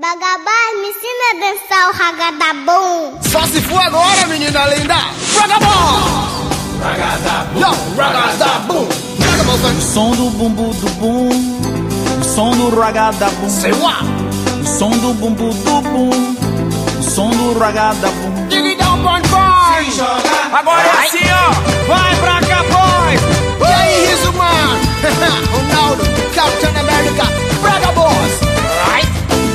Vagabás, me ensina a dançar o ragadabum. Só se for agora, menina linda. Ragabum! Ragadabum, ragadabum. O som do bumbu do bum, o som do ragadabum. Say what? O som do bumbu do bum, o som do ragadabum. Dig it down, boy. Se joga. Agora é assim, ó. Vai pra cá, boys. E aí, Rizuman? Ronaldo, Capitão América, Braga Boss. Right?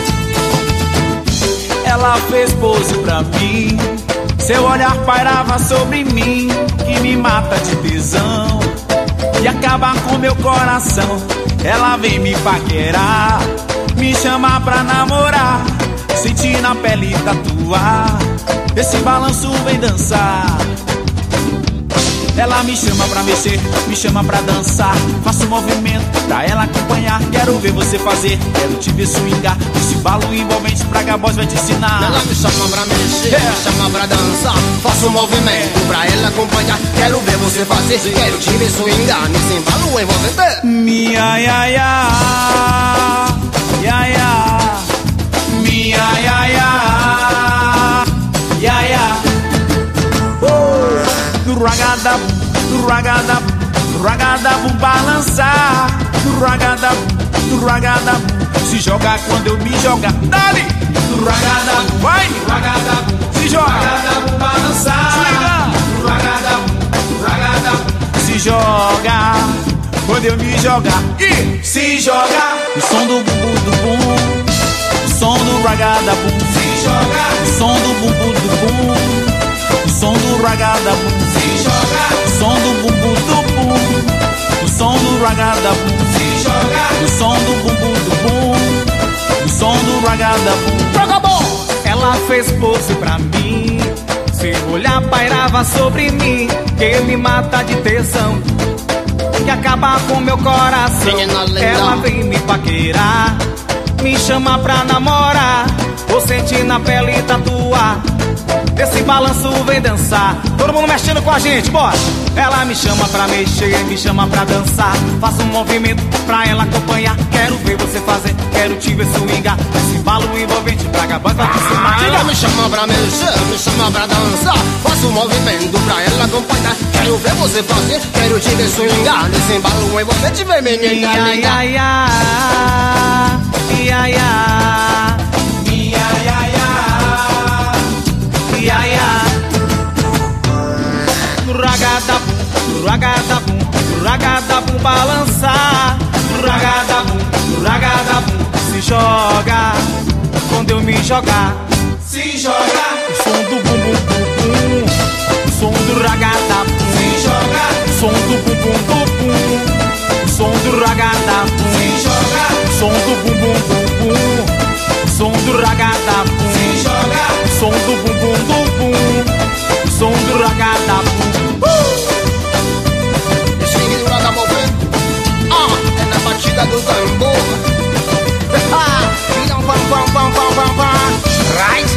Ela fez pose pra mim, seu olhar pairava sobre mim, que me mata de tesão e acaba com meu coração. Ela vem me paquerar, me chamar pra namorar, sentir na pele tatuar, esse balanço vem dançar. Ela me chama pra mexer, me chama pra dançar, faço movimento pra ela acompanhar. Quero ver você fazer, quero te ver swingar, esse balo envolvente Braga Boss vai te ensinar. Ela me chama pra mexer, me chama pra dançar, faço movimento pra ela acompanhar. Quero ver você fazer, quero te ver swingar, nesse embalo envolvente. Minha ia ia, ia ia, minha ia ia, ia ia. Do ragadabum balançar, do ragadabum se joga quando eu me jogar. Dali! Do ragadabum, vai! Se joga! Ragadabum balançar, do ragadabum se joga quando eu me jogar. E se joga! O som do bumbu do bum, o som do ragadabum se joga. O som do bumbu do bum, o som do ragadabum se joga. O som do bumbu do bum, o som do ragadabum se joga. O som do bumbu do bum, o som do ragadabum. Ragabum! Ela fez pose pra mim, seu olhar pairava sobre mim, que me mata de tesão, que acaba com meu coração. Ela vem me paquerar, me chama pra namorar, vou sentir na pele tatuar, esse balanço vem dançar. Todo mundo mexendo com a gente, bora! Ela me chama pra mexer, me chama pra dançar, faço um movimento pra ela acompanhar. Quero ver você fazer, quero te ver swingar, esse balo envolvente Braga Boss vai te ensinar. Ela me chama pra mexer, me chama pra dançar, faço um movimento pra ela acompanhar. Quero ver você fazer, quero te ver swingar, nesse embalo envolvente vem menina linda. Ia ia, ia ia, ia ia. Ragadabum balançar, ragadabum se joga quando eu me jogar. Se joga. O som do bumbum bum, o som do ragadabum se joga. O som do bumbum bum, o som do ragadabum se joga. O som do bumbum bum, o som do ragadabum se joga. O som do bumbum bum, o som do ragadabum. É na batida do tambor. Right?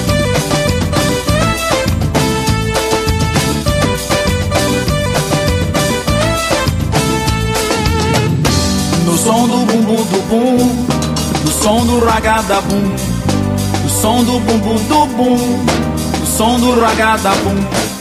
No som do bumbu do bum, no som do ragadabum, no som do bumbu do bum, no som do ragadabum.